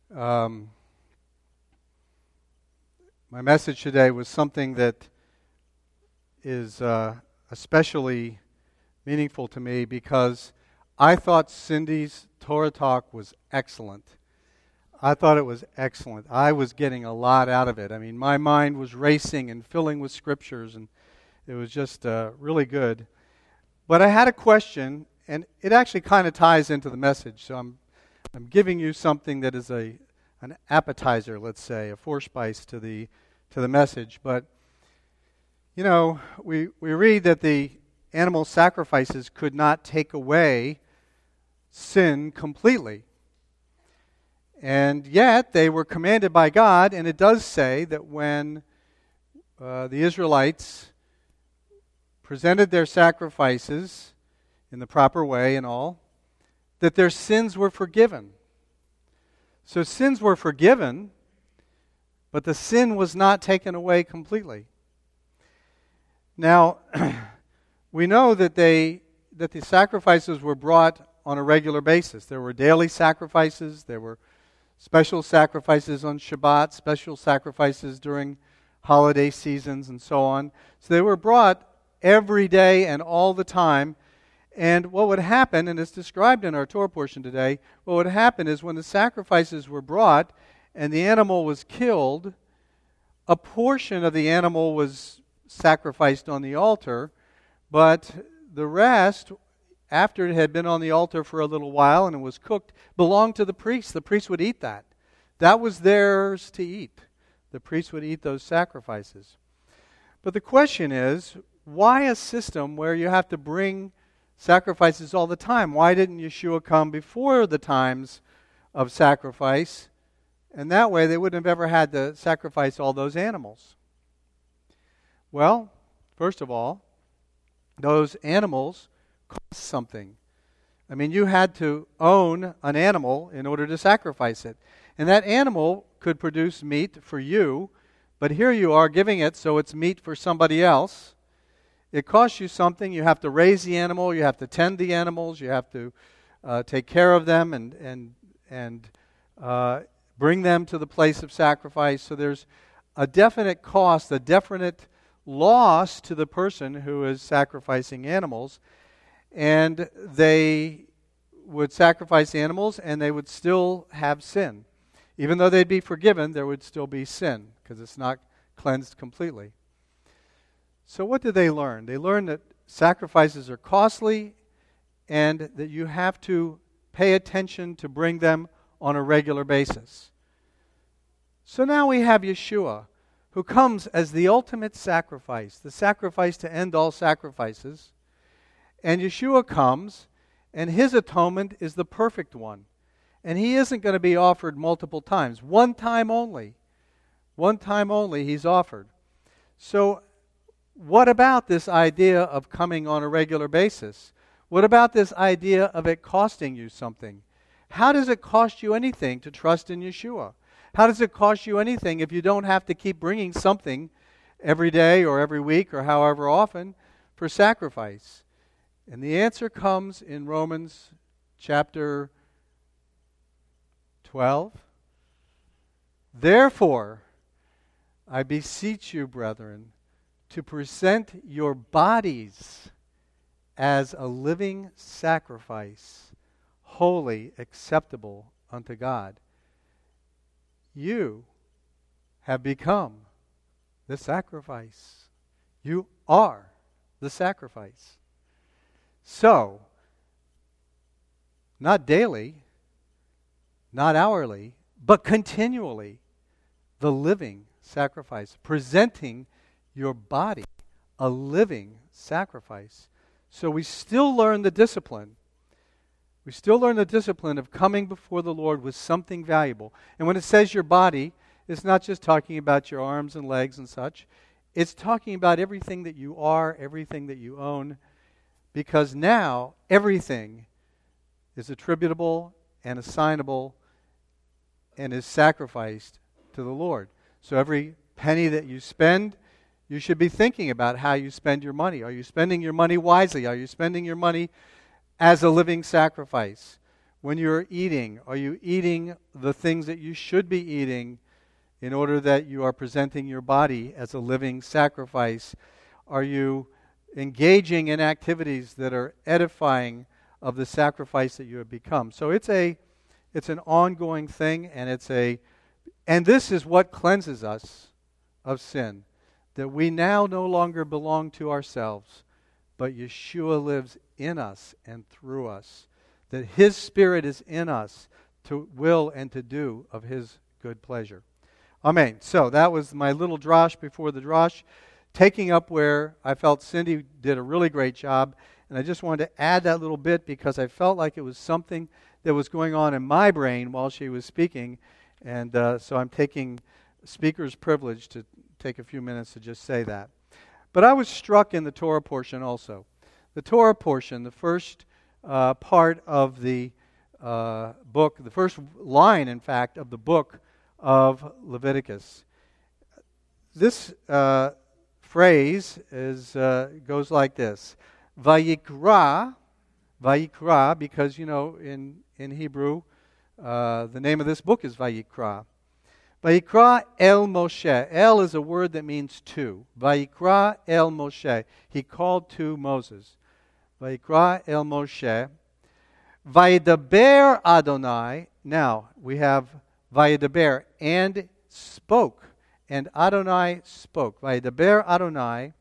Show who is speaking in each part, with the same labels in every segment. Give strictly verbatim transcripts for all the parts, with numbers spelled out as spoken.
Speaker 1: Um, my message today was something that is uh, especially meaningful to me because I thought Cindy's Torah talk was excellent. I thought it was excellent. I was getting a lot out of it. I mean, my mind was racing and filling with scriptures, and it was just uh, really good. But I had a question, and it actually kind of ties into the message. So I'm I'm giving you something that is a an appetizer, let's say, a forspice to the to the message. But you know, we we read that the animal sacrifices could not take away sin completely. And yet they were commanded by God, and it does say that when uh, the Israelites presented their sacrifices in the proper way and all, that their sins were forgiven. So sins were forgiven, but the sin was not taken away completely. Now, we know that they that the sacrifices were brought on a regular basis. There were daily sacrifices, there were special sacrifices on Shabbat, special sacrifices during holiday seasons, and so on. So they were brought every day and all the time. And what would happen, and it's described in our Torah portion today, what would happen is when the sacrifices were brought and the animal was killed, a portion of the animal was sacrificed on the altar, but the rest, after it had been on the altar for a little while and it was cooked, belonged to the priest. The priest would eat that. That was theirs to eat. The priest would eat those sacrifices. But the question is, why a system where you have to bring sacrifices all the time? Why didn't Yeshua come before the times of sacrifice? And that way they wouldn't have ever had to sacrifice all those animals. Well, first of all, those animals cost something. I mean, you had to own an animal in order to sacrifice it. And that animal could produce meat for you, but here you are giving it so it's meat for somebody else. It costs you something. You have to raise the animal. You have to tend the animals. You have to uh, take care of them and and and uh, bring them to the place of sacrifice. So there's a definite cost, a definite loss to the person who is sacrificing animals. And they would sacrifice animals and they would still have sin. Even though they'd be forgiven, there would still be sin because it's not cleansed completely. So what did they learn? They learned that sacrifices are costly and that you have to pay attention to bring them on a regular basis. So now we have Yeshua, who comes as the ultimate sacrifice, the sacrifice to end all sacrifices. And Yeshua comes, and his atonement is the perfect one. And he isn't going to be offered multiple times. One time only. One time only he's offered. So what about this idea of coming on a regular basis? What about this idea of it costing you something? How does it cost you anything to trust in Yeshua? How does it cost you anything if you don't have to keep bringing something every day or every week or however often for sacrifice? And the answer comes in Romans chapter twelve. Therefore, I beseech you, brethren, to present your bodies as a living sacrifice, holy, acceptable unto God. You have become the sacrifice. You are the sacrifice. So, not daily, not hourly, but continually, the living sacrifice, presenting your body a living sacrifice. So we still learn the discipline. We still learn the discipline of coming before the Lord with something valuable. And when it says your body, it's not just talking about your arms and legs and such. It's talking about everything that you are, everything that you own, because now everything is attributable and assignable and is sacrificed to the Lord. So every penny that you spend, you should be thinking about how you spend your money. Are you spending your money wisely? Are you spending your money as a living sacrifice? When you're eating, are you eating the things that you should be eating in order that you are presenting your body as a living sacrifice? Are you engaging in activities that are edifying of the sacrifice that you have become? So it's a it's an ongoing thing, and it's a and this is what cleanses us of sin, that we now no longer belong to ourselves, but Yeshua lives in us and through us, that His Spirit is in us to will and to do of His good pleasure. Amen. So that was my little drosh before the drosh, taking up where I felt Cindy did a really great job, and I just wanted to add that little bit because I felt like it was something that was going on in my brain while she was speaking, and uh, so I'm taking speaker's privilege to take a few minutes to just say that. But I was struck in the Torah portion also. The Torah portion, the first uh, part of the uh, book, the first line, in fact, of the book of Leviticus. This uh, phrase is uh, goes like this: Vayikra, Vayikra, because you know in in Hebrew uh, the name of this book is Vayikra. Vayikra el Moshe. El is a word that means to. Vayikra el Moshe. He called to Moses. Vayikra el Moshe. Vayedaber Adonai. Now we have Vayedaber, and spoke, and Adonai spoke. Vayedaber Adonai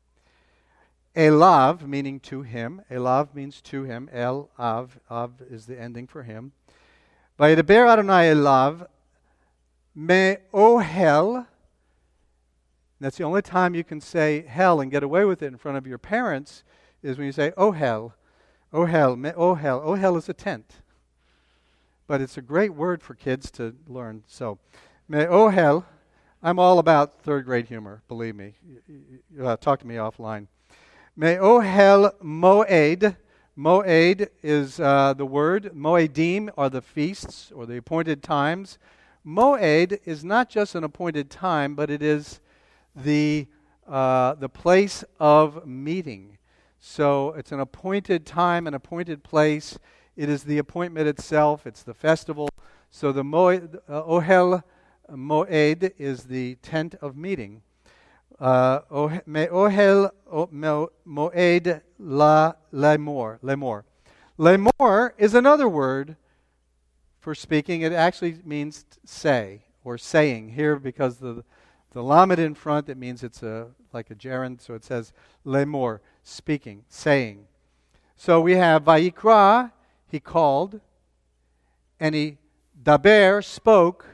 Speaker 1: Elav, meaning to him. Elav means to him. El Av, Av is the ending for him. Vayedaber Adonai Elav Me ohel. That's the only time you can say hell and get away with it in front of your parents, is when you say ohel. Ohel, me ohel. Ohel is a tent. But it's a great word for kids to learn. So, me ohel. I'm all about third grade humor, believe me. Uh, talk to me offline. Me ohel moed. Moed is uh, the word. Moedim are the feasts or the appointed times. Moed is not just an appointed time, but it is the uh, the place of meeting. So it's an appointed time, an appointed place. It is the appointment itself. It's the festival. So the moed, uh, Ohel Moed is the tent of meeting. Uh, me Ohel Moed la lemor. Lemor. Lemor is another word for speaking. It actually means say or saying here, because the the lamed in front, it means it's a like a gerund, so it says lemor, speaking, saying. So we have Vayikra, he called, and he daber, spoke,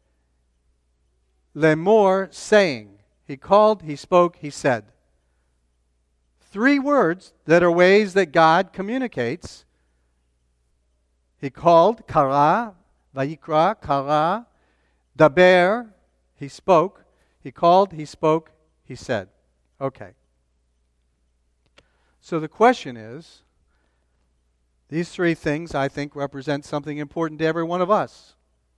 Speaker 1: lemor, saying. He called, he spoke, he said. Three words that are ways that God communicates. He called, kara, vayikra, kara, daber, he spoke. He called, he spoke, he said. Okay. So the question is, these three things, I think, represent something important to every one of us.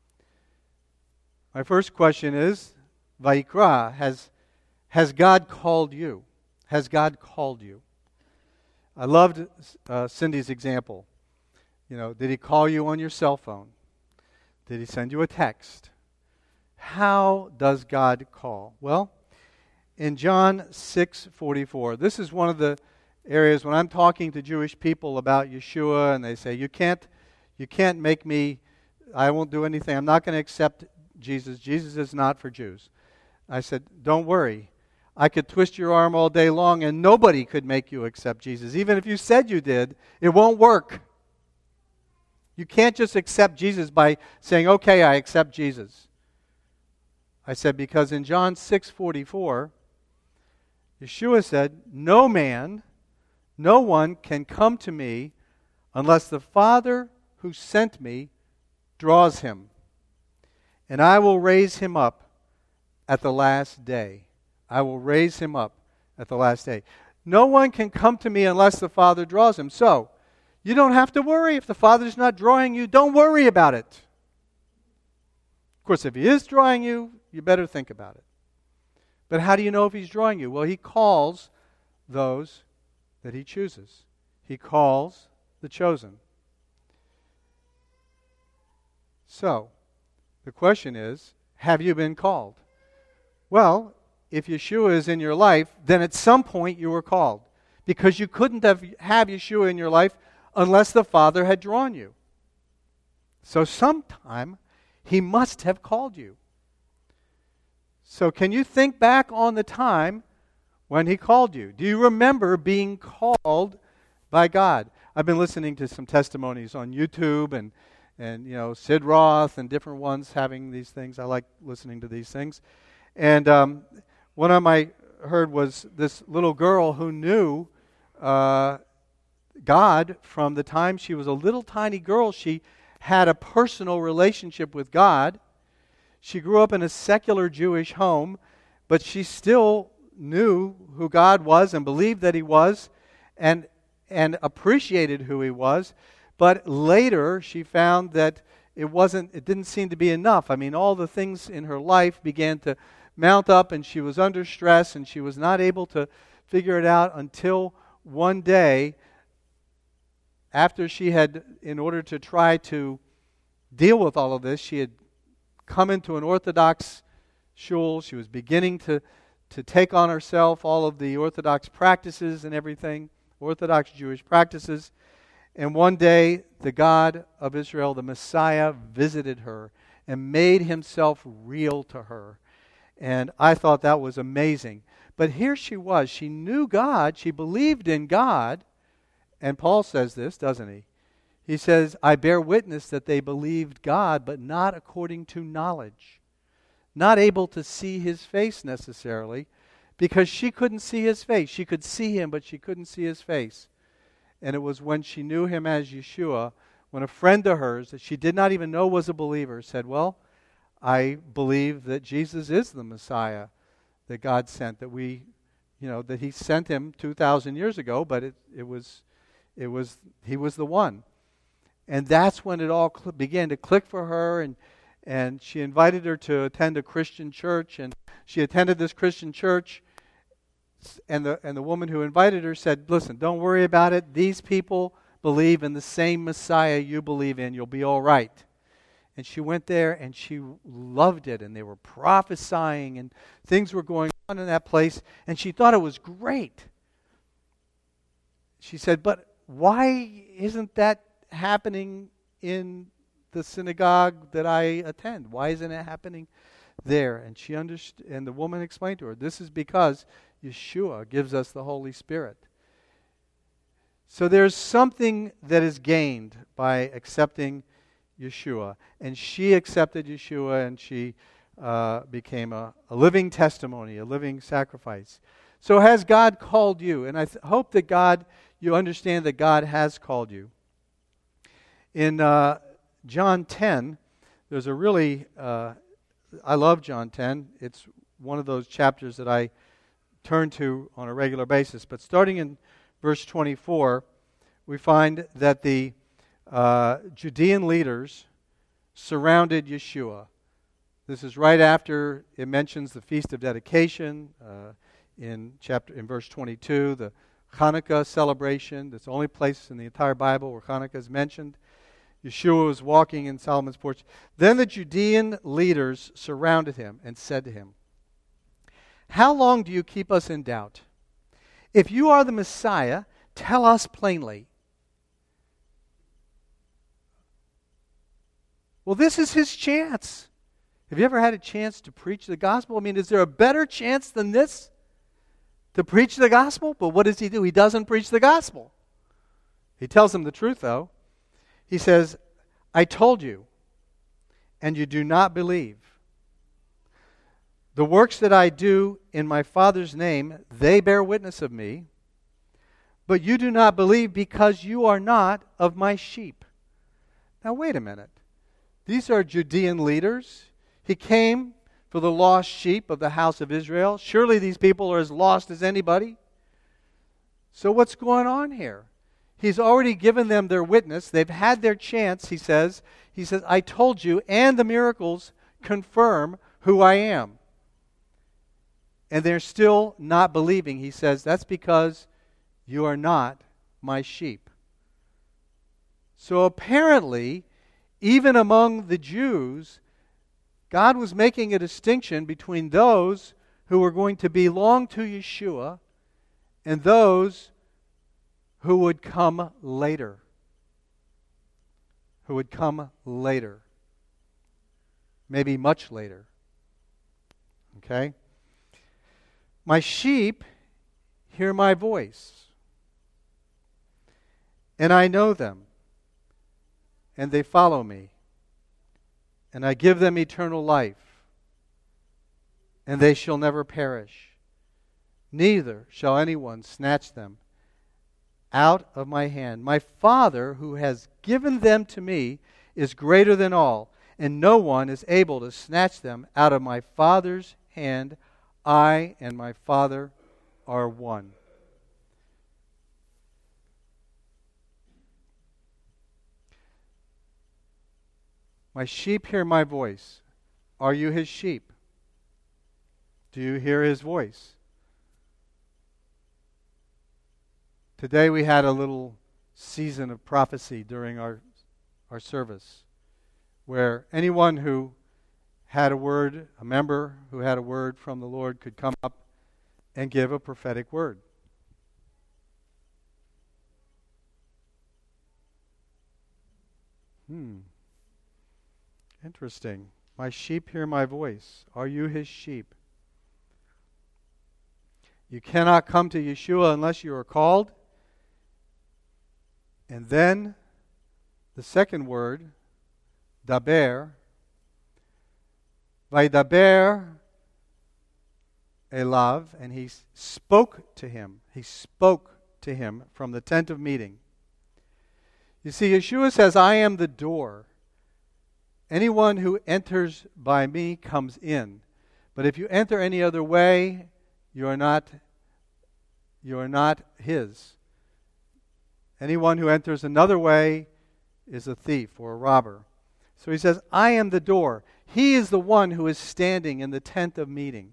Speaker 1: My first question is, vayikra, has, has God called you? Has God called you? I loved uh, Cindy's example. You know, did he call you on your cell phone? Did he send you a text? How does God call? Well, in John six forty-four, this is one of the areas when I'm talking to Jewish people about Yeshua, and they say, you can't, you can't make me, I won't do anything. I'm not going to accept Jesus. Jesus is not for Jews. I said, don't worry. I could twist your arm all day long, and nobody could make you accept Jesus. Even if you said you did, it won't work. You can't just accept Jesus by saying, okay, I accept Jesus. I said, because in John six forty-four, Yeshua said, no man, no one can come to me unless the Father who sent me draws him. And I will raise him up at the last day. I will raise him up at the last day. No one can come to me unless the Father draws him. So, you don't have to worry if the Father's not drawing you. Don't worry about it. Of course, if he is drawing you, you better think about it. But how do you know if he's drawing you? Well, he calls those that he chooses. He calls the chosen. So, the question is, have you been called? Well, if Yeshua is in your life, then at some point you were called. Because you couldn't have, have Yeshua in your life unless the Father had drawn you. So sometime He must have called you. So can you think back on the time when He called you? Do you remember being called by God? I've been listening to some testimonies on YouTube and, and you know, Sid Roth and different ones having these things. I like listening to these things. And um, one of my heard was this little girl who knew uh, God from the time she was a little tiny girl. She had a personal relationship with God. She grew up in a secular Jewish home, but she still knew who God was and believed that He was and and appreciated who He was. But later she found that it wasn't it didn't seem to be enough. I mean, all the things in her life began to mount up, and she was under stress, and she was not able to figure it out until one day, after she had, in order to try to deal with all of this, she had come into an Orthodox shul. She was beginning to, to take on herself all of the Orthodox practices and everything, Orthodox Jewish practices. And one day, the God of Israel, the Messiah, visited her and made Himself real to her. And I thought that was amazing. But here she was. She knew God. She believed in God. And Paul says this, doesn't he? He says, I bear witness that they believed God, but not according to knowledge. Not able to see His face necessarily, because she couldn't see His face. She could see Him, but she couldn't see His face. And it was when she knew Him as Yeshua, when a friend of hers that she did not even know was a believer said, well, I believe that Jesus is the Messiah that God sent, that we, you know, that He sent Him two thousand years ago, but it, it was, it was, He was the one. And that's when it all cl- began to click for her, and and she invited her to attend a Christian church, and she attended this Christian church, and the and the woman who invited her said, listen, don't worry about it. These people believe in the same Messiah you believe in. You'll be all right. And she went there, and she loved it, and they were prophesying, and things were going on in that place, and she thought it was great. She said, but why isn't that happening in the synagogue that I attend? Why isn't it happening there? And she understood, and the woman explained to her, this is because Yeshua gives us the Holy Spirit. So there's something that is gained by accepting Yeshua. And she accepted Yeshua, and she uh, became a, a living testimony, a living sacrifice. So has God called you? And I th- hope that God, you understand that God has called you. In uh, John ten, there's a really, uh, I love John ten. It's one of those chapters that I turn to on a regular basis. But starting in verse twenty-four, we find that the uh, Judean leaders surrounded Yeshua. This is right after it mentions the Feast of Dedication uh, in chapter in verse twenty-two, the Hanukkah celebration. That's the only place in the entire Bible where Hanukkah is mentioned. Yeshua was walking in Solomon's porch. Then the Judean leaders surrounded him and said to him, how long do you keep us in doubt? If you are the Messiah, tell us plainly. Well, this is his chance. Have you ever had a chance to preach the gospel? I mean, is there a better chance than this to preach the gospel? But what does he do? He doesn't preach the gospel. He tells them the truth, though. He says, I told you, and you do not believe. The works that I do in my Father's name, they bear witness of me, but you do not believe because you are not of my sheep. Now, wait a minute. These are Judean leaders. He came for the lost sheep of the house of Israel. Surely these people are as lost as anybody. So what's going on here? He's already given them their witness. They've had their chance, he says. He says, I told you, and the miracles confirm who I am. And they're still not believing. He says, that's because you are not my sheep. So apparently, even among the Jews, God was making a distinction between those who were going to belong to Yeshua and those who would come later. Who would come later. Maybe much later. Okay? My sheep hear my voice, and I know them, and they follow me, and I give them eternal life, and they shall never perish. Neither shall anyone snatch them out of my hand. My Father, who has given them to me, is greater than all, and no one is able to snatch them out of my Father's hand. I and my Father are one. My sheep hear my voice. Are you his sheep? Do you hear his voice? Today we had a little season of prophecy during our, our service, where anyone who had a word, a member who had a word from the Lord, could come up and give a prophetic word. Hmm. Interesting. My sheep hear my voice. Are you his sheep? You cannot come to Yeshua unless you are called. And then the second word, daber, vaydaber elav, and he spoke to him. He spoke to him from the tent of meeting. You see, Yeshua says, I am the door. Anyone who enters by me comes in. But if you enter any other way, you are not, you are not his. Anyone who enters another way is a thief or a robber. So he says, I am the door. He is the one who is standing in the tent of meeting.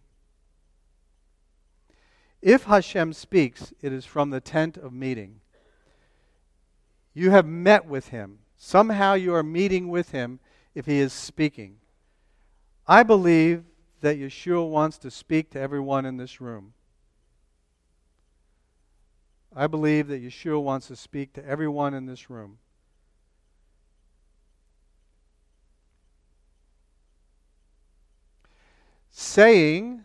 Speaker 1: If Hashem speaks, it is from the tent of meeting. You have met with him. Somehow you are meeting with him if he is speaking. I believe that Yeshua wants to speak to everyone in this room. I believe that Yeshua wants to speak to everyone in this room. Saying,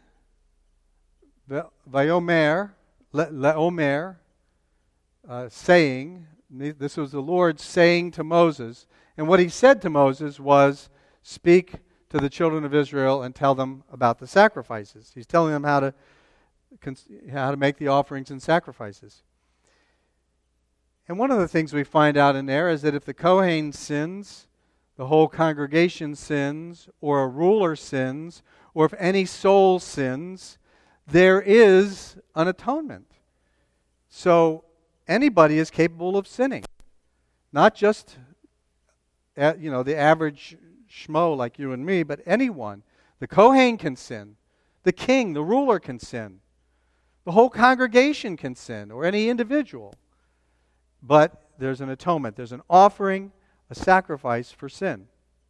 Speaker 1: Vayomer, Leomer, uh, saying, this was the Lord saying to Moses, and what he said to Moses was, speak to the children of Israel and tell them about the sacrifices. He's telling them how to, how to make the offerings and sacrifices. And one of the things we find out in there is that if the Kohen sins, the whole congregation sins, or a ruler sins, or if any soul sins, there is an atonement. So anybody is capable of sinning. Not just you know, the average schmo like you and me, but anyone. The Kohen can sin. The king, the ruler can sin. The whole congregation can sin, or any individual. But there's an atonement. There's an offering, a sacrifice for sin.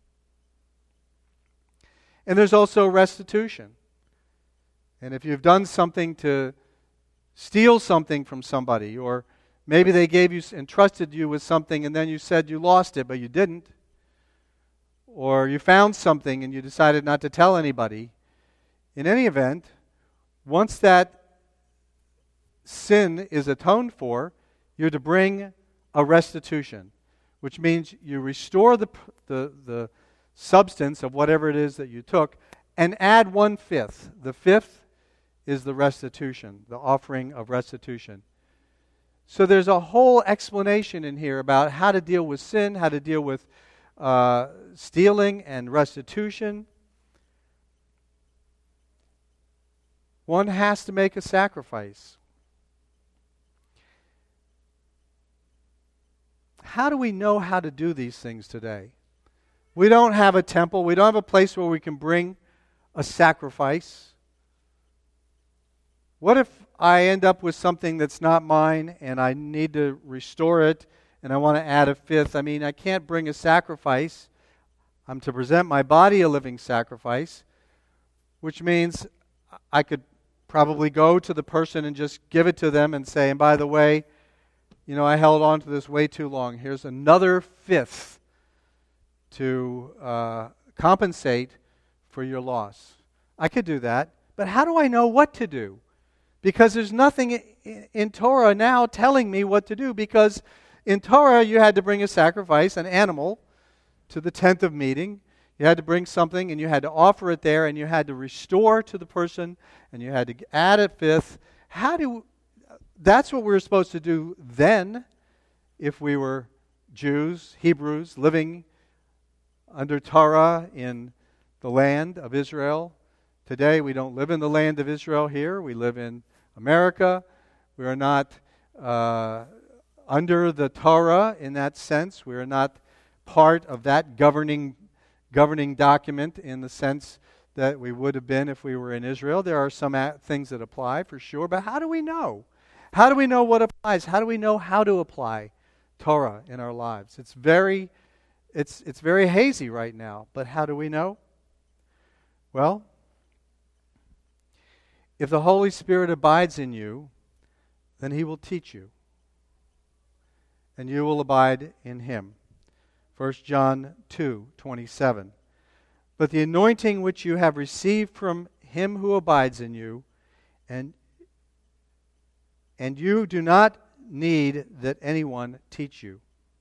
Speaker 1: And there's also restitution. And if you've done something to steal something from somebody, or maybe they gave you, entrusted you with something and then you said you lost it, but you didn't, or you found something and you decided not to tell anybody, in any event, once that sin is atoned for, you're to bring a restitution, which means you restore the, the, the substance of whatever it is that you took and add one-fifth. The fifth is the restitution, the offering of restitution. So there's a whole explanation in here about how to deal with sin, how to deal with uh, stealing and restitution. One has to make a sacrifice. How do we know how to do these things today? We don't have a temple. We don't have a place where we can bring a sacrifice. What if I end up with something that's not mine and I need to restore it and I want to add a fifth? I mean, I can't bring a sacrifice I'm to present my body a living sacrifice, which means I could probably go to the person and just give it to them and say, and by the way, you know, I held on to this way too long. Here's another fifth to uh, compensate for your loss. I could do that, but how do I know what to do? Because there's nothing in Torah now telling me what to do, because in Torah you had to bring a sacrifice, an animal, to the tent of meeting. You had to bring something and you had to offer it there, and you had to restore to the person, and you had to add a fifth. How do That's what we were supposed to do then if we were Jews, Hebrews, living under Torah in the land of Israel. Today we don't live in the land of Israel here. We live in America. We are not uh, under the Torah in that sense. We are not part of that governing governing document in the sense that we would have been if we were in Israel. There are some a- things that apply for sure, but how do we know? How do we know what applies? How do we know how to apply Torah in our lives? It's very, it's it's very hazy right now, but how do we know? Well, if the Holy Spirit abides in you, then He will teach you, and you will abide in Him. First John two twenty-seven. But the anointing which you have received from Him who abides in you, and and you do not need that anyone teach you.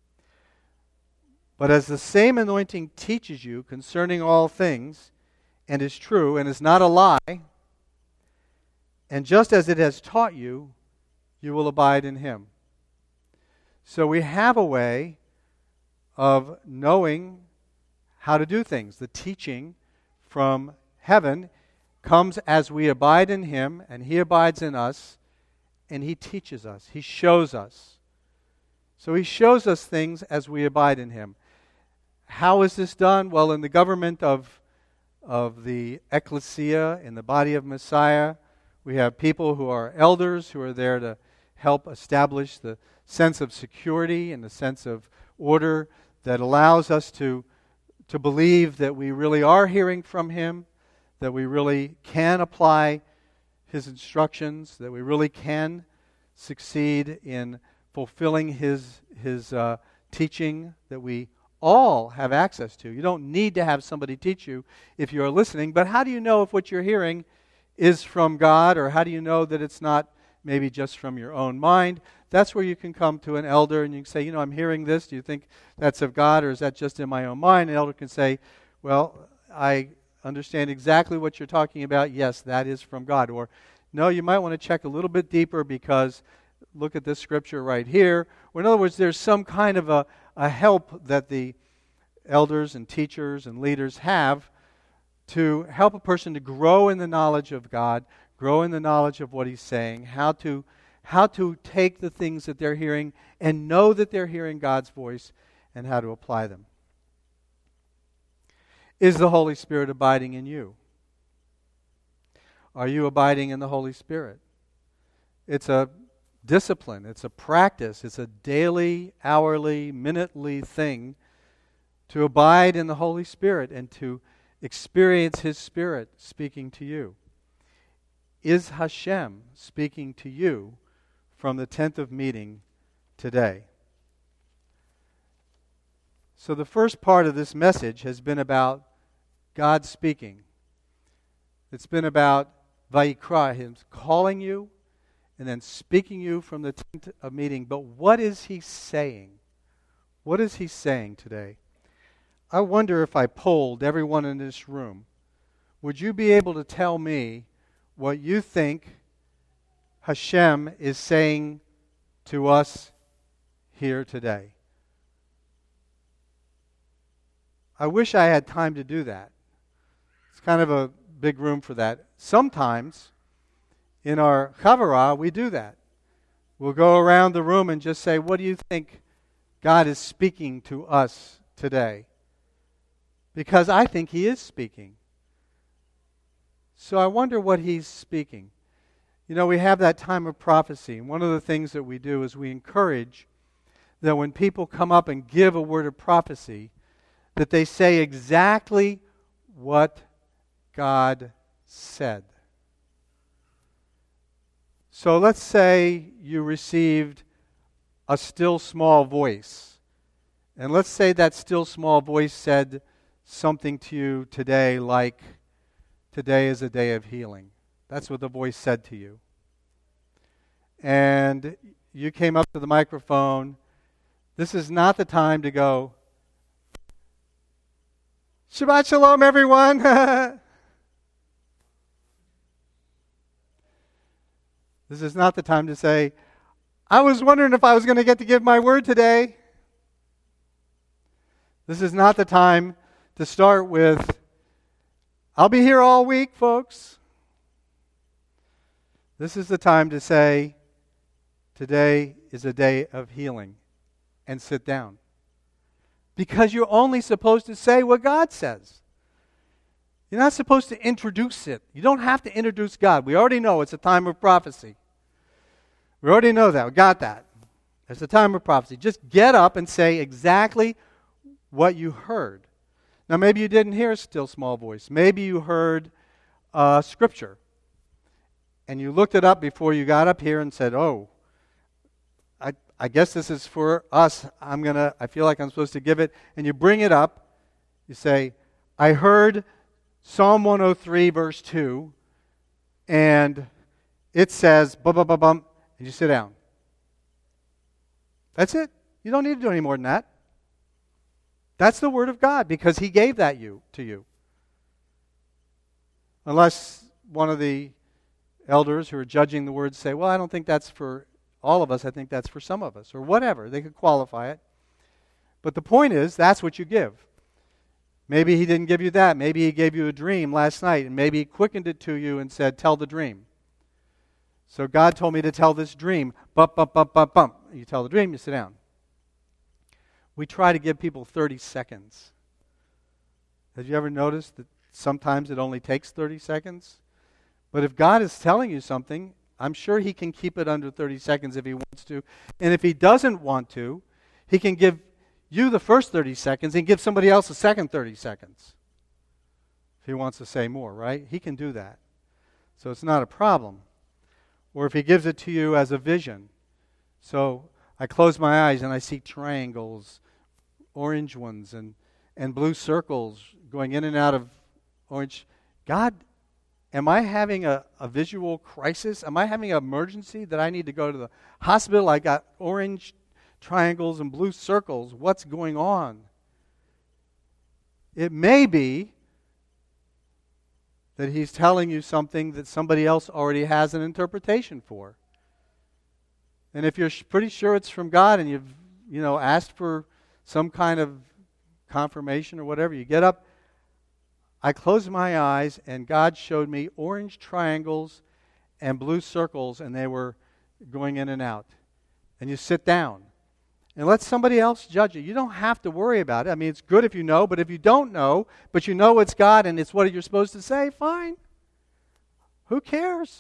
Speaker 1: But as the same anointing teaches you concerning all things, and is true, and is not a lie, and just as it has taught you, you will abide in Him. So we have a way of knowing how to do things. The teaching from heaven comes as we abide in Him, and He abides in us, and He teaches us. He shows us. So He shows us things as we abide in Him. How is this done? Well, in the government of, of the ecclesia, in the body of Messiah, we have people who are elders who are there to help establish the sense of security and the sense of order that allows us to, to believe that we really are hearing from Him, that we really can apply His instructions, that we really can succeed in fulfilling His, his uh, teaching that we all have access to. You don't need to have somebody teach you if you're listening, but how do you know if what you're hearing is from God, or how do you know that it's not maybe just from your own mind? That's where you can come to an elder and you can say, you know, I'm hearing this. Do you think that's of God, or is that just in my own mind? An elder can say, well, I understand exactly what you're talking about. Yes, that is from God. Or, no, you might want to check a little bit deeper because look at this scripture right here. Or in other words, there's some kind of a, a help that the elders and teachers and leaders have to help a person to grow in the knowledge of God, grow in the knowledge of what He's saying, how to how to take the things that they're hearing and know that they're hearing God's voice, and how to apply them. Is the Holy Spirit abiding in you? Are you abiding in the Holy Spirit? It's a discipline, it's a practice, it's a daily, hourly, minutely thing to abide in the Holy Spirit and to experience His Spirit speaking to you. Is Hashem speaking to you from the tent of meeting today? So the first part of this message has been about God speaking. It's been about Vayikra, Him calling you and then speaking you from the tent of meeting. But what is He saying? What is He saying today? I wonder if I polled everyone in this room, would you be able to tell me what you think Hashem is saying to us here today? I wish I had time to do that. It's kind of a big room for that. Sometimes in our Chavarah, we do that. We'll go around the room and just say, what do you think God is speaking to us today? Because I think He is speaking. So I wonder what He's speaking. You know, we have that time of prophecy. And one of the things that we do is we encourage that when people come up and give a word of prophecy, that they say exactly what God said. So let's say you received a still small voice. And let's say that still small voice said something to you today like, today is a day of healing. That's what the voice said to you. And you came up to the microphone. This is not the time to go, Shabbat Shalom, everyone. This is not the time to say, I was wondering if I was going to get to give my word today. This is not the time to start with, I'll be here all week, folks. This is the time to say, today is a day of healing, and sit down. Because you're only supposed to say what God says. You're not supposed to introduce it. You don't have to introduce God. We already know it's a time of prophecy. We already know that. We got that. It's a time of prophecy. Just get up and say exactly what you heard. Now, maybe you didn't hear a still small voice. Maybe you heard uh, Scripture. And you looked it up before you got up here and said, oh, I, I guess this is for us. I'm gonna. I feel like I'm supposed to give it. And you bring it up. You say, I heard Psalm one oh three, verse two, and it says, bum, bum, bum, bum, and you sit down. That's it. You don't need to do any more than that. That's the Word of God, because He gave that you to you. Unless one of the elders who are judging the Word say, well, I don't think that's for all of us. I think that's for some of us, or whatever. They could qualify it. But the point is, that's what you give. Maybe He didn't give you that. Maybe He gave you a dream last night, and maybe He quickened it to you and said, tell the dream. So God told me to tell this dream. Bump, bump, bump, bump, bump. You tell the dream, you sit down. We try to give people thirty seconds. Have you ever noticed that sometimes it only takes thirty seconds? But if God is telling you something, I'm sure He can keep it under thirty seconds if He wants to. And if He doesn't want to, He can give you the first thirty seconds and give somebody else the second thirty seconds. If He wants to say more, right? He can do that. So it's not a problem. Or if He gives it to you as a vision. So I close my eyes and I see triangles, orange ones, and, and blue circles going in and out of orange. God, am I having a, a visual crisis? Am I having an emergency that I need to go to the hospital? I got orange triangles and blue circles. What's going on? It may be that He's telling you something that somebody else already has an interpretation for. And if you're sh- pretty sure it's from God and you've, you know, asked for some kind of confirmation or whatever, you get up. I closed my eyes and God showed me orange triangles and blue circles, and they were going in and out. And you sit down and let somebody else judge you. You don't have to worry about it. I mean, it's good if you know, but if you don't know, but you know it's God and it's what you're supposed to say, fine. Who cares?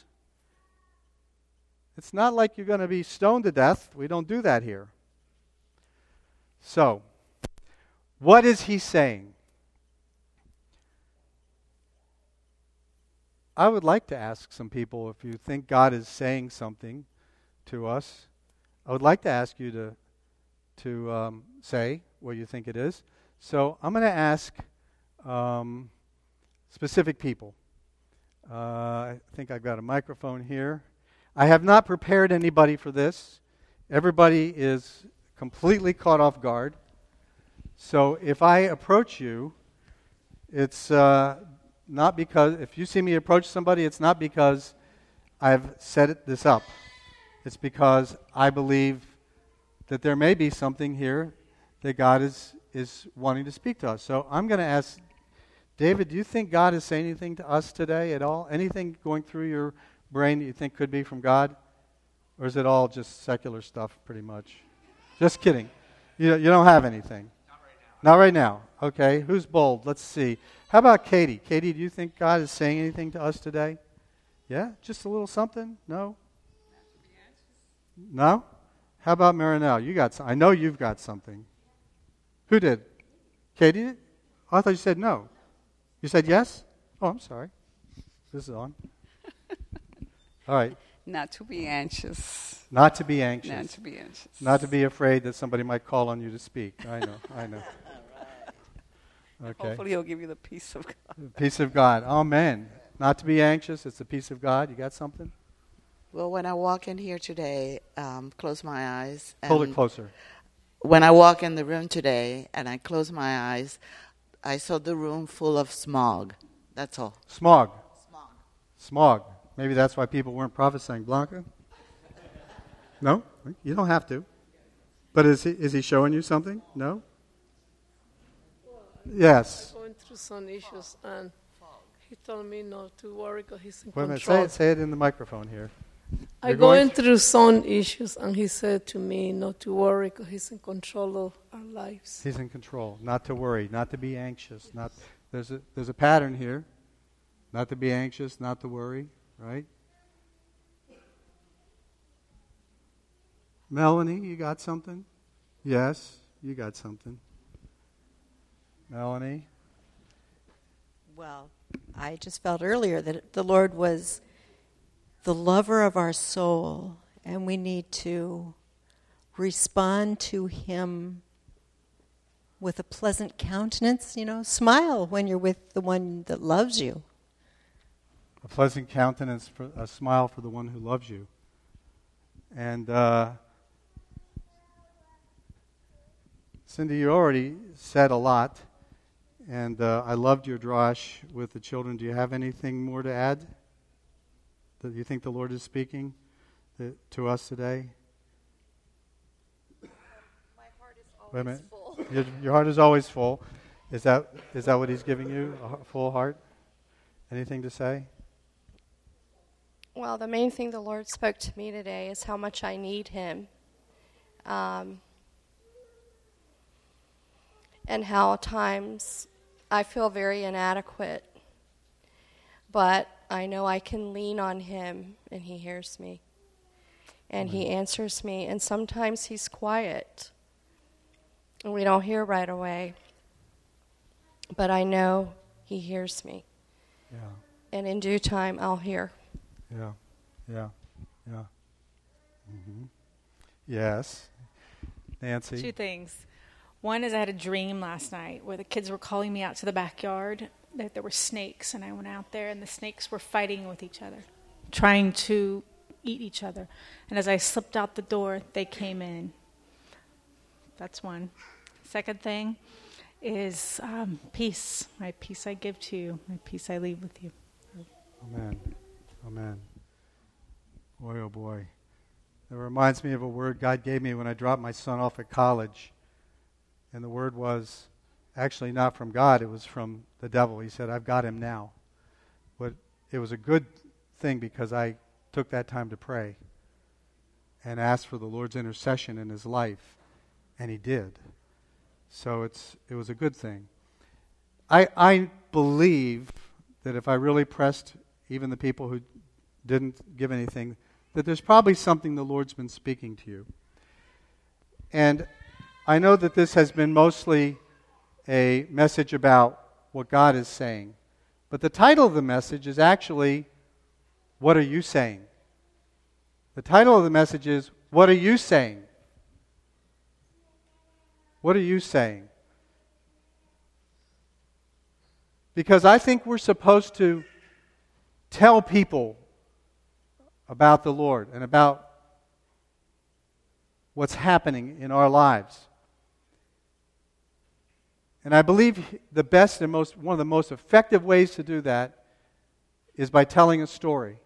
Speaker 1: It's not like you're going to be stoned to death. We don't do that here. So, what is He saying? I would like to ask some people, if you think God is saying something to us, I would like to ask you to, to um, say what you think it is. So I'm going to ask um, specific people. Uh, I think I've got a microphone here. I have not prepared anybody for this. Everybody is completely caught off guard. So if I approach you, it's uh, not because, if you see me approach somebody, it's not because I've set it, this up. It's because I believe that there may be something here that God is, is wanting to speak to us. So I'm going to ask, David, do you think God is saying anything to us today at all? Anything going through your brain that you think could be from God? Or is it all just secular stuff pretty much? Just kidding. You, you don't have anything. Not right now. Not right now. Okay. Who's bold? Let's see. How about Katie? Katie, do you think God is saying anything to us today? Yeah? Just a little something? No? No? How about Marinelle? You got some, I know you've got something. Who did? Katie did? Oh, I thought you said no. You said yes? Oh, I'm sorry. This is on. All right.
Speaker 2: Not to be anxious.
Speaker 1: Not to be anxious.
Speaker 2: Not to be anxious.
Speaker 1: Not to be afraid that somebody might call on you to speak. I know, I know. Okay.
Speaker 2: Hopefully he'll give you the peace of God.
Speaker 1: Peace of God. Amen. Not to be anxious. It's the peace of God. You got something?
Speaker 3: Well, when I walk in here today, um, close my eyes. And
Speaker 1: Hold it closer.
Speaker 3: When I walk in the room today and I close my eyes, I saw the room full of smog. That's all.
Speaker 1: Smog.
Speaker 3: Smog.
Speaker 1: Smog. Maybe that's why people weren't prophesying. Blanca? No? You don't have to. But is he, is he showing you something? No? Yes.
Speaker 4: Going through some issues, and he told me not to worry because he's in
Speaker 1: Wait a minute.
Speaker 4: control.
Speaker 1: Say it, say it in the microphone here.
Speaker 4: I'm
Speaker 1: You're
Speaker 4: going
Speaker 1: going
Speaker 4: through some issues, and he said to me not to worry because he's in control of our lives.
Speaker 1: He's in control. Not to worry. Not to be anxious. Not there's a there's a pattern here. Not to be anxious. Not to worry. Right? Melanie, you got something? Yes, you got something. Melanie?
Speaker 5: Well, I just felt earlier that the Lord was the lover of our soul, and we need to respond to Him with a pleasant countenance. You know, smile when you're with the one that loves you.
Speaker 1: A pleasant countenance, for a smile for the one who loves you. And uh, Cindy, you already said a lot, and uh, I loved your drash with the children. Do you have anything more to add that you think the Lord is speaking that, to us today?
Speaker 5: My heart is
Speaker 1: Wait a
Speaker 5: always
Speaker 1: minute.
Speaker 5: full.
Speaker 1: Your, your heart is always full. Is that is that what He's giving you, a full heart? Anything to say?
Speaker 6: Well, the main thing the Lord spoke to me today is how much I need Him. Um, and how at times I feel very inadequate. But I know I can lean on Him, and He hears me. And He answers me. And sometimes He's quiet, and we don't hear right away. But I know He hears me.
Speaker 1: Yeah.
Speaker 6: And in due time, I'll hear.
Speaker 1: Yeah. Yeah. Yeah. Mm-hmm. Yes. Nancy?
Speaker 7: Two things. One is I had a dream last night where the kids were calling me out to the backyard, that there were snakes, and I went out there, and the snakes were fighting with each other, trying to eat each other. And as I slipped out the door, they came in. That's one. Second thing is um, peace. My peace I give to you. My peace I leave with you.
Speaker 1: Amen. Amen. Boy, oh boy. That reminds me of a word God gave me when I dropped my son off at college. And the word was actually not from God, it was from the devil. He said, I've got him now. But it was a good thing because I took that time to pray and asked for the Lord's intercession in his life. And He did. So it's it was a good thing. I I believe that if I really pressed even the people who didn't give anything, that there's probably something the Lord's been speaking to you. And I know that this has been mostly a message about what God is saying. But the title of the message is actually, What Are You Saying? The title of the message is, What Are You Saying? What are you saying? Because I think we're supposed to tell people about the Lord and about what's happening in our lives. And I believe the best and most one of the most effective ways to do that is by telling a story.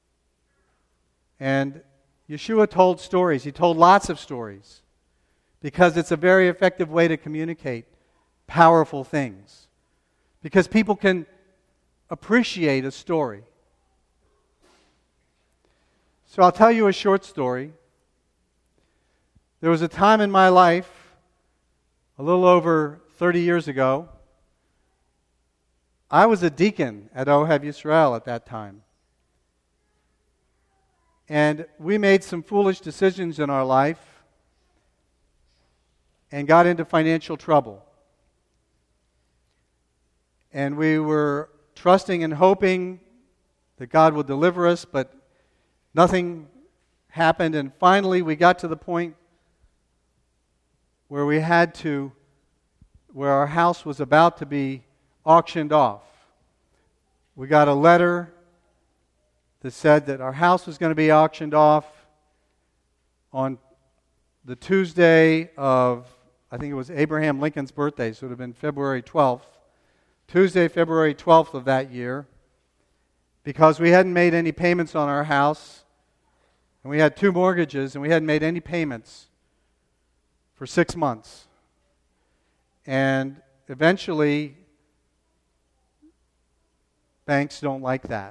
Speaker 1: And Yeshua told stories. He told lots of stories because it's a very effective way to communicate powerful things. Because people can appreciate a story. So I'll tell you a short story. There was a time in my life, a little over thirty years ago, I was a deacon at Ohev Yisrael at that time. And we made some foolish decisions in our life and got into financial trouble. And we were trusting and hoping that God would deliver us, but nothing happened. And finally, we got to the point where we had to, where our house was about to be auctioned off. We got a letter that said that our house was going to be auctioned off on the Tuesday of, I think it was Abraham Lincoln's birthday, so it would have been February twelfth. Tuesday, February twelfth of that year, because we hadn't made any payments on our house, and we had two mortgages, and we hadn't made any payments for six months. And eventually, banks don't like that.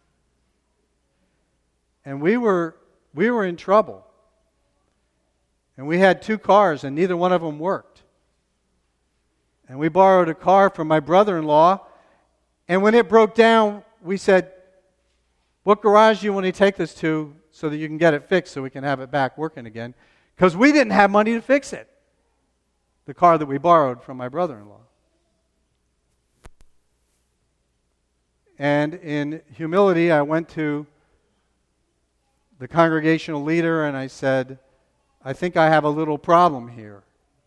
Speaker 1: And we were we were in trouble. And we had two cars, and neither one of them worked. And we borrowed a car from my brother-in-law, and when it broke down, we said, "What garage do you want to take this to so that you can get it fixed so we can have it back working again?" Because we didn't have money to fix it. The car that we borrowed from my brother-in-law. And in humility, I went to the congregational leader and I said, "I think I have a little problem here."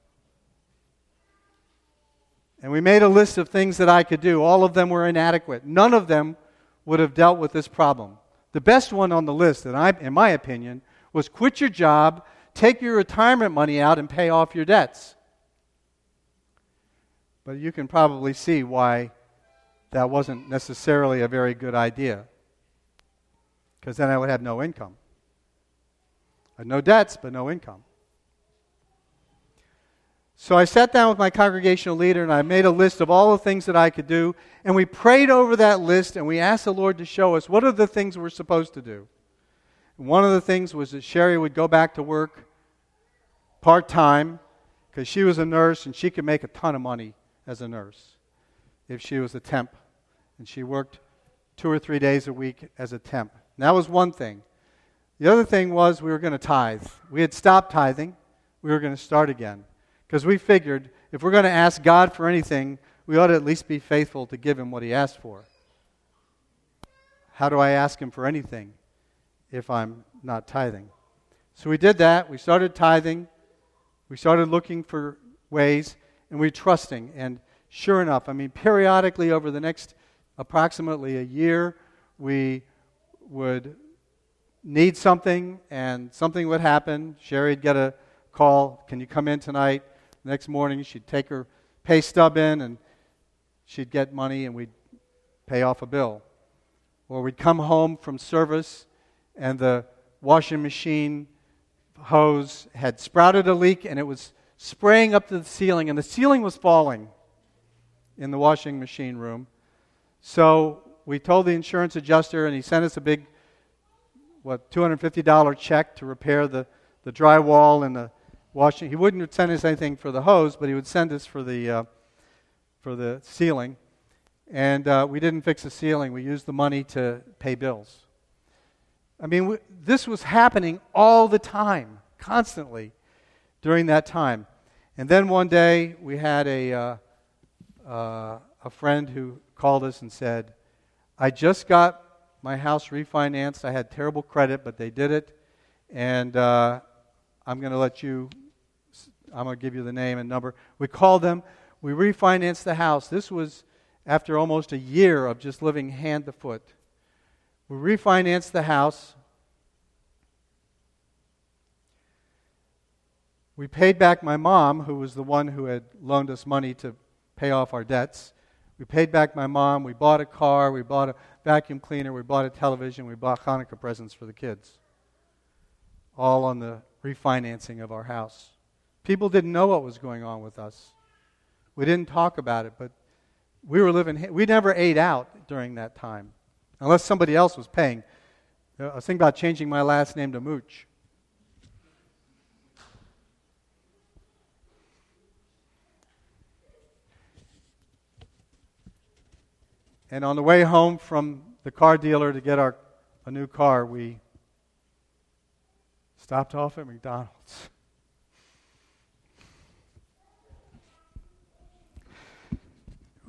Speaker 1: And we made a list of things that I could do. All of them were inadequate. None of them would have dealt with this problem. The best one on the list, and I, in my opinion, was quit your job, take your retirement money out, and pay off your debts. But you can probably see why that wasn't necessarily a very good idea. Because then I would have no income. I had no debts, but no income. So I sat down with my congregational leader and I made a list of all the things that I could do. And we prayed over that list and we asked the Lord to show us what are the things we're supposed to do. And one of the things was that Sherry would go back to work part-time because she was a nurse and she could make a ton of money as a nurse if she was a temp. And she worked two or three days a week as a temp. And that was one thing. The other thing was we were going to tithe. We had stopped tithing. We were going to start again. Because we figured if we're going to ask God for anything, we ought to at least be faithful to give Him what He asked for. How do I ask Him for anything if I'm not tithing? So we did that. We started tithing. We started looking for ways, and we were trusting. And sure enough, I mean, periodically over the next approximately a year, we would need something, and something would happen. Sherry'd get a call, "Can you come in tonight?" The next morning, she'd take her pay stub in, and she'd get money, and we'd pay off a bill. Or we'd come home from service, and the washing machine hose had sprouted a leak, and it was spraying up to the ceiling, and the ceiling was falling in the washing machine room. So we told the insurance adjuster, and he sent us a big, what, two hundred fifty dollars check to repair the, the drywall and the washing. He wouldn't send us anything for the hose, but he would send us for the uh, for the ceiling. And uh, we didn't fix the ceiling. We used the money to pay bills. I mean, we, this was happening all the time, constantly, during that time. And then one day we had a uh, uh, a friend who called us and said, "I just got my house refinanced. I had terrible credit, but they did it, and uh, I'm going to let you. I'm going to give you the name and number." We called them. We refinanced the house. This was after almost a year of just living hand to foot. We refinanced the house. We paid back my mom, who was the one who had loaned us money to pay off our debts. We paid back my mom. We bought a car. We bought a vacuum cleaner. We bought a television. We bought Hanukkah presents for the kids. All on the refinancing of our house. People didn't know what was going on with us. We didn't talk about it, but we were living, we never ate out during that time, unless somebody else was paying. I was thinking about changing my last name to Mooch. And on the way home from the car dealer to get our a new car, we stopped off at McDonald's.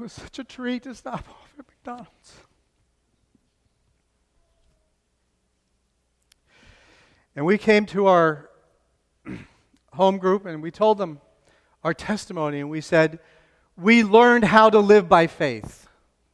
Speaker 1: was such a treat to stop off at McDonald's. And we came to our home group and we told them our testimony, and we said, we learned how to live by faith.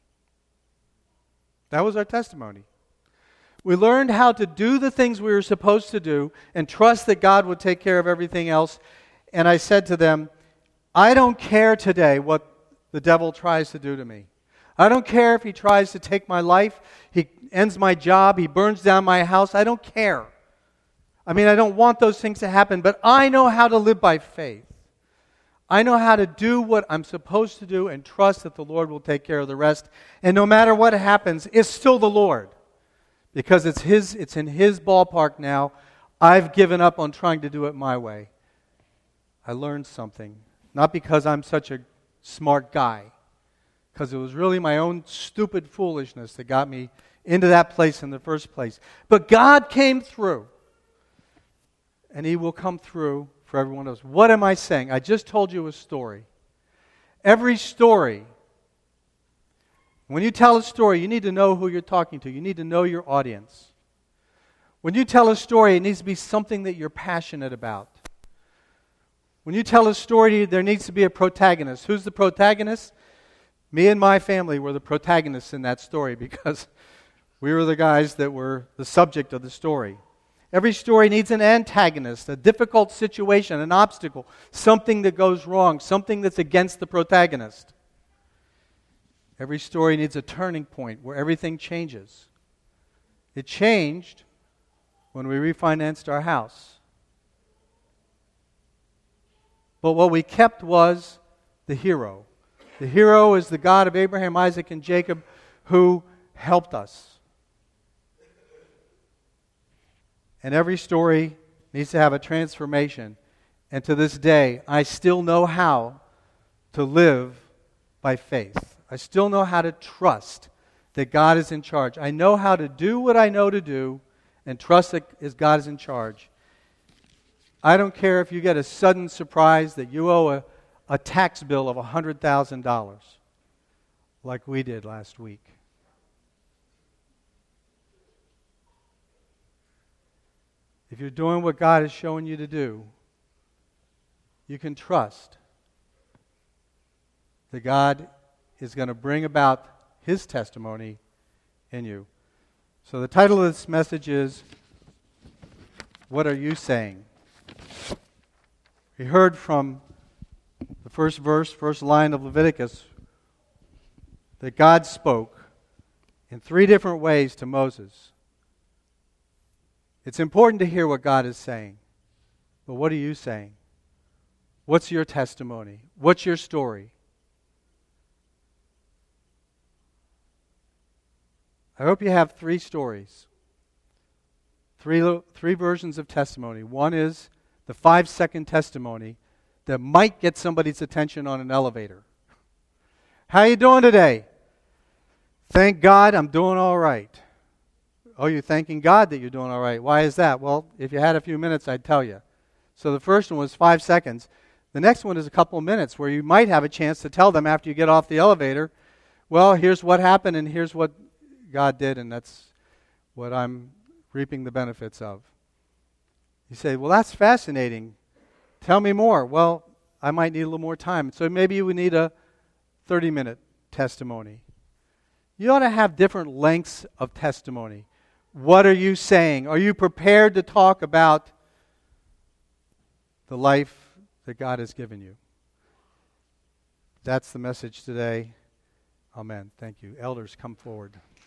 Speaker 1: That was our testimony. We learned how to do the things we were supposed to do and trust that God would take care of everything else. And I said to them, I don't care today what the devil tries to do to me. I don't care if he tries to take my life, he ends my job, he burns down my house. I don't care. I mean, I don't want those things to happen, but I know how to live by faith. I know how to do what I'm supposed to do and trust that the Lord will take care of the rest. And no matter what happens, it's still the Lord. Because it's His, it's in His ballpark now. I've given up on trying to do it my way. I learned something. Not because I'm such a smart guy. Because it was really my own stupid foolishness that got me into that place in the first place. But God came through. And He will come through for everyone else. What am I saying? I just told you a story. Every story, when you tell a story, you need to know who you're talking to. You need to know your audience. When you tell a story, it needs to be something that you're passionate about. When you tell a story, there needs to be a protagonist. Who's the protagonist? Me and my family were the protagonists in that story because we were the guys that were the subject of the story. Every story needs an antagonist, a difficult situation, an obstacle, something that goes wrong, something that's against the protagonist. Every story needs a turning point where everything changes. It changed when we refinanced our house. But what we kept was the hero. The hero is the God of Abraham, Isaac, and Jacob who helped us. And every story needs to have a transformation. And to this day, I still know how to live by faith. I still know how to trust that God is in charge. I know how to do what I know to do and trust that God is in charge. I don't care if you get a sudden surprise that you owe a, a tax bill of one hundred thousand dollars like we did last week. If you're doing what God is showing you to do, you can trust that God is going to bring about His testimony in you. So the title of this message is, What Are You Saying? We heard from the first verse, first line of Leviticus, that God spoke in three different ways to Moses. It's important to hear what God is saying. But what are you saying? What's your testimony? What's your story? I hope you have three stories. Three, three versions of testimony. One is the five-second testimony that might get somebody's attention on an elevator. How you doing today? Thank God I'm doing all right. Oh, you're thanking God that you're doing all right. Why is that? Well, if you had a few minutes, I'd tell you. So the first one was five seconds. The next one is a couple of minutes where you might have a chance to tell them after you get off the elevator, well, here's what happened and here's what God did, and that's what I'm reaping the benefits of. You say, well, that's fascinating. Tell me more. Well, I might need a little more time. So maybe you would need a thirty-minute testimony. You ought to have different lengths of testimony. What are you saying? Are you prepared to talk about the life that God has given you? That's the message today. Amen. Thank you. Elders, come forward.